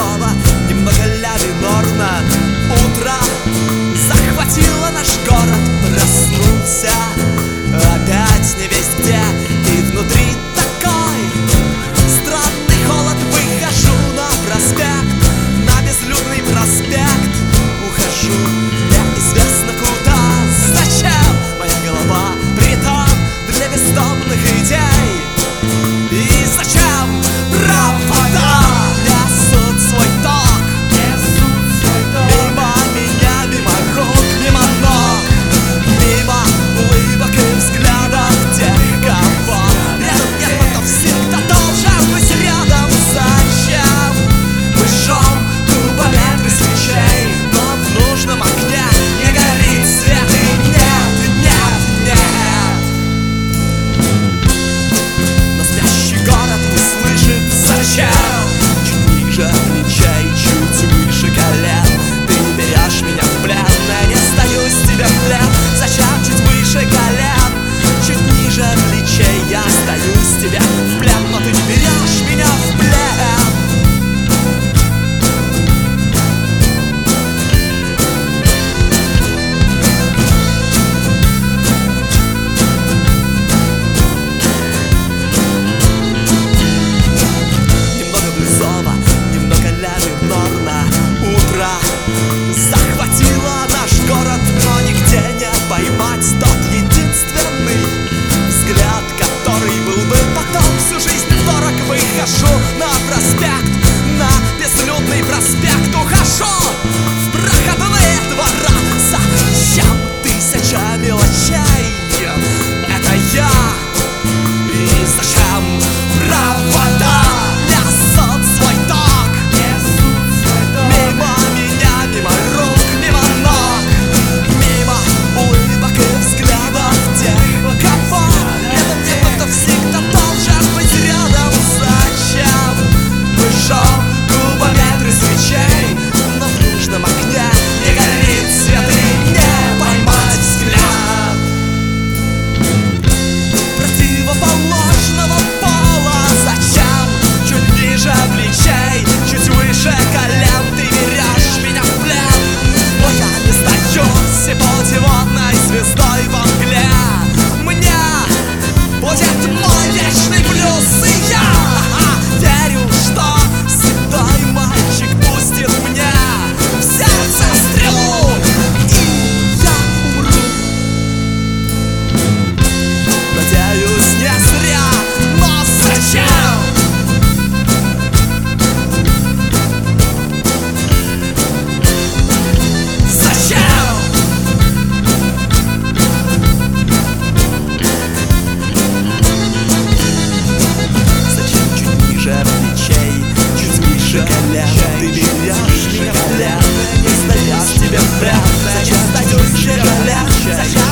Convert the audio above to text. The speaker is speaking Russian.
Близова, немного ля минорно. Утро захватило наш город, проснулся опять невесть где. И внутри такой странный холод. Выхожу на проспект, на безлюдный проспект. Ухожу неизвестно куда. Зачем моя голова притом для бездомных идей? И зачем провода несут свой ток? Мимо меня, мимо рук, мимо ног, мимо улыбок и взглядов тех, кого рядом нет, но кто всегда должен быть рядом. Зачем мы жжем кубометры свечей, но в нужном огне не горит свет? И нет, нет, нет. Но спящий город не слышит. Зачем? Чуть ниже плечей, чуть выше колен ты берешь меня в плен, но не сдаюсь тебе в плен. Зачем? Чуть выше колен, чуть ниже плечей я сдаюсь тебе в плен, но ты не берешь меня в плен. Утро захватило наш город, но нигде не поймать тот единственный взгляд, который был бы потом всю жизнь дорог. Выхожу на проспект, на безлюдный проспект. Ухожу в проходные двора. Зачем тысяча мелочей? Это я. И зачем провода несут свой ток? Мимо меня, мимо рук, мимо ног, мимо улыбок и взглядов тех, кого рядом нет, но кто всегда должен быть рядом. Зачем мы жжем кубометры свечей, но в нужном огне не горит свет и не поймать взгляд противоположного пола? Зачем чуть ниже плечей, чуть выше колен ты берешь меня в плен? Но я не сдаюсь, и путеводной звездой во мгле мне будет мой вечный блюз. И я верю, что седой мальчик пустит мне в сердце стрелу, и я умру. Надеюсь, не зря, но зачем? Колен, ты берешь меня в плен, не сдаюсь тебе в плен. Зачем сдаюсь тебе в плен?